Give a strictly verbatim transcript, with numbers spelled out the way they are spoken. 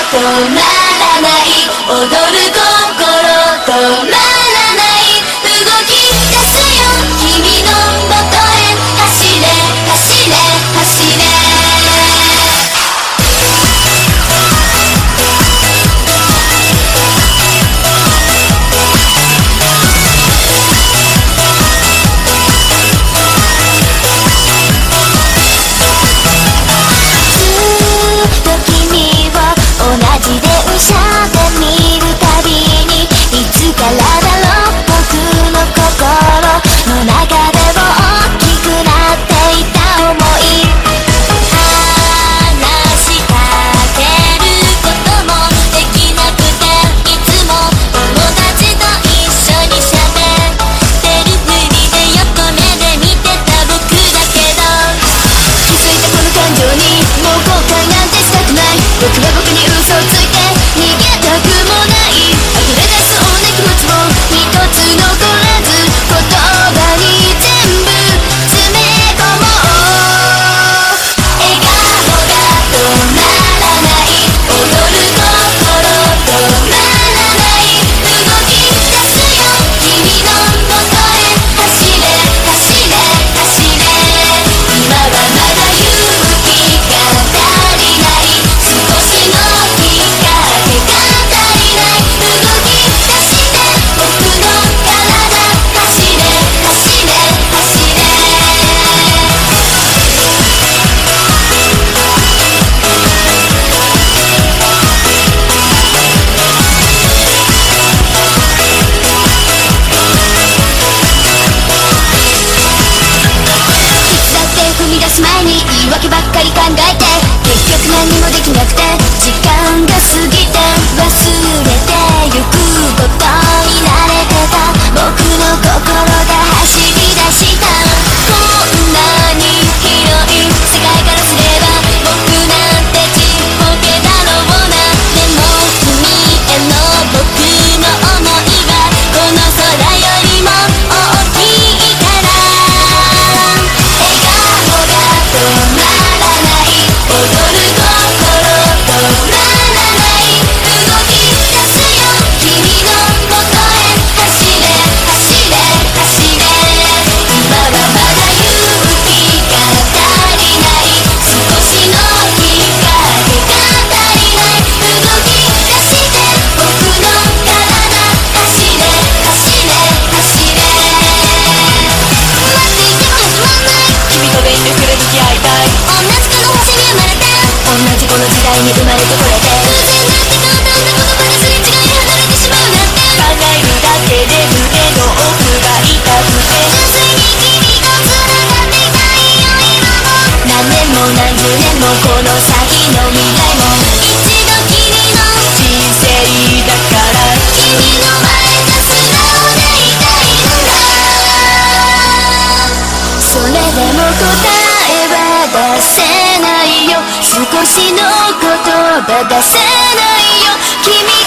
止まらない、踊る心止まらない、動き出すよ君の元へ、走れ走れ走れ。僕は僕に嘘をついて逃げたくもない、溢れ出すおね気持ちも一つ残らず言葉に全部詰め込もう。笑顔が止まらない、踊る心止まらない、動き出すよ君の元へ、走れ走れ走れ。今はまだ勇気が足りない、少しのきっかけが足りない、動き出して僕の体、走れ走れ走れ。いつだって踏み出す前に言い訳ばっかり考えて、結局何もできなくて時間が過ぎて忘れてゆくことに慣れてた僕の心が走り出した。こんなに広い世界からすれば僕なんてちっぽけだろうな。でも君への僕の想いはこの空よりも大きいから。笑顔が止まらない、踊る心止まらない、動き出すよ君の元へ、走れ走れ走れ。今はまだ勇気が足りない、少しのきっかけが足りない、動き出して僕の体、走れ走れ走れ。待っていても始まんない、君と全力で向き合いたい、同じこの星に生まれて同じこの時代に生まれてこれて、偶然だって簡単な言葉ですれ違い離れてしまうなんて、考えるだけで胸の奥が痛くて、純粋に君と繋がっていたいよ今も。何年も何十年もこの先の未来も一度きりの人生だから、君の前で素直でいたいんだ。それでも答えは出せないよ、少しの言葉出せないよ、君